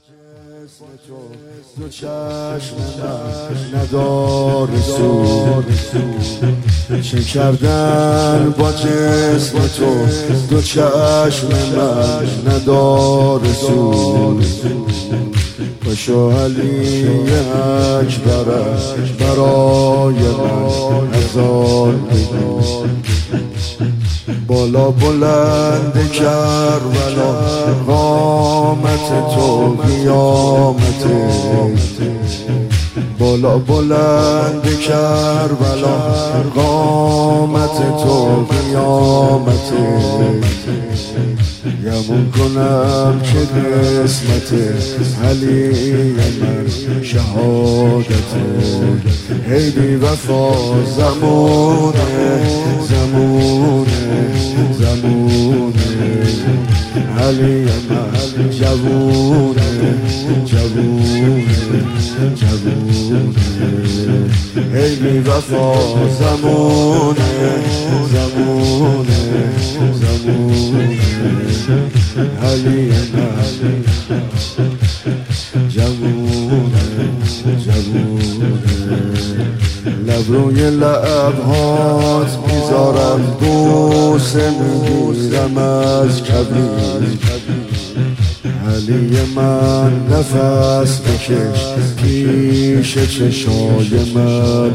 جسم تو چشم من نداره سود، چه کردن با جسم تو چشم من نداره سود. پاشو علی اکبرش برای من هزار بگو، بالا بلند کربلا قامت تو قیامت، بالا بلند کربلا قامت تو قیامت. گمون کنم که قسمت علی من شهادت، هی بی وفا زمونه زمونه زمونه، علی من جوونه جوونه جوونه، هی بی وفا زمونه زمونه زمونه، علی من جوونه جوونه. لب روی لبهات میذارم بوسه میگیرم از کبیر، علی من نفس بکش پیش چشای من،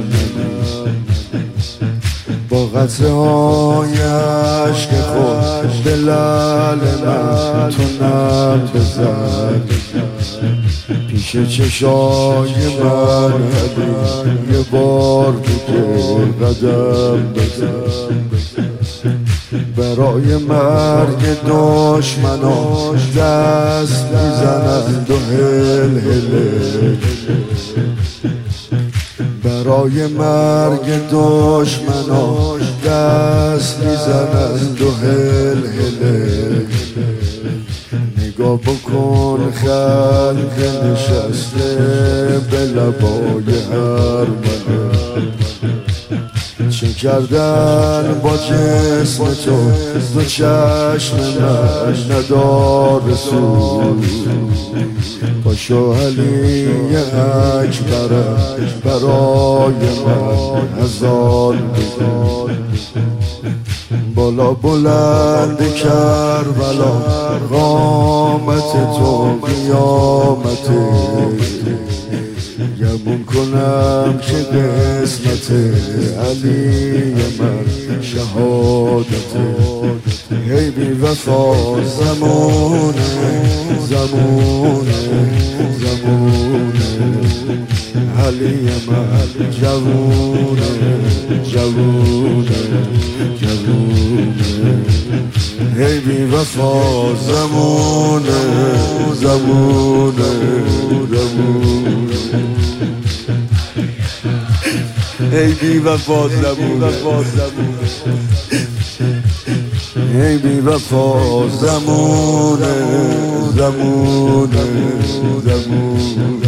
با قطره های عشق خود به لعل من تو نم بزن، پیش چشای من علی یه بار دیگه قدم بزن. برای مرگ دشمنان دست میزنند و هل هله، برای مرگ دشمنان دست میزنند و هل هله. نگاه بکن خلق نشسته به لبای هر مله، چه کردن با جسم تو چشم من نداره سود. پاشو علی اکبرش برای من هزار بگو، بالا بلند کربلا قامت تو قیامت. گمون کنم که قسمت علی من شهادت، هی بی وفا زمونه زمونه زمونه، علی من جوونه جوونه جوونه، هی بی وفا زمونه زمونه زمونه، ای بی وفا زمونه ای بی وفا زمونه زمونه زمونه،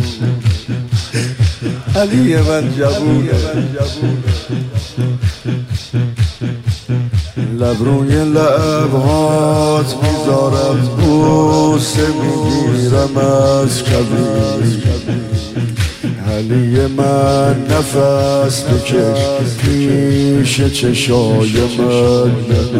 علی من جوونه. لب روی لبهات میذارم بوسه میگیرم از کبیر، علی من نفس بکش پیش چشای من.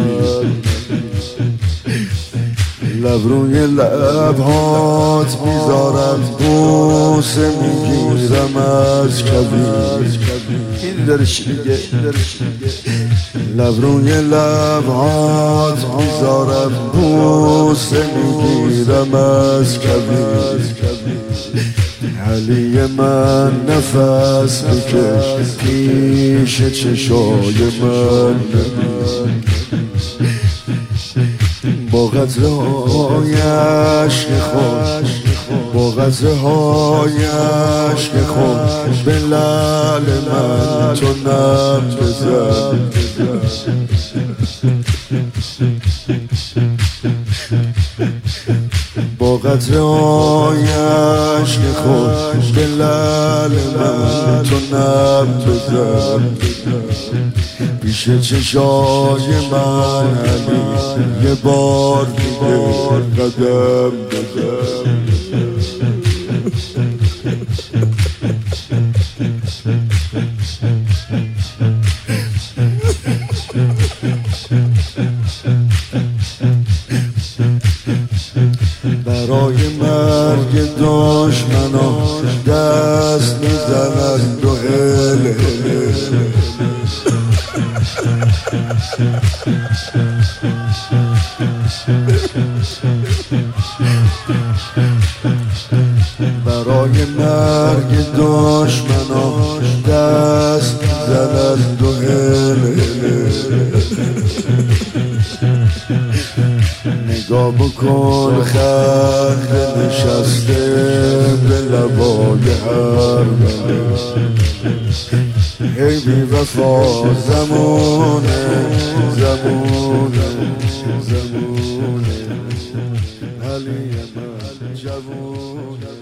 لب روی لبهات میذارم بوسه میگیرم از کبیر، این درش میگه. لب روی لبهات میذارم بوسه میگیرم از کبیر، علی من نفس بکش پیش چشای من، با قطره های عشق خود با قطره های عشق خود به لعل من تو نم بزن. با قطره های عشق خود به لعل من تو نم بزن، پیش چشای من علی یه بار دیگه قدم بزن. برای مرگ دشمنان دست میزند و هل برای مرگ دشمنان دست زدند و هل نگاه بکن خنده نشسته به لبای هر بله ای بی وفا زمونه زمونه زمونه علی من جوونه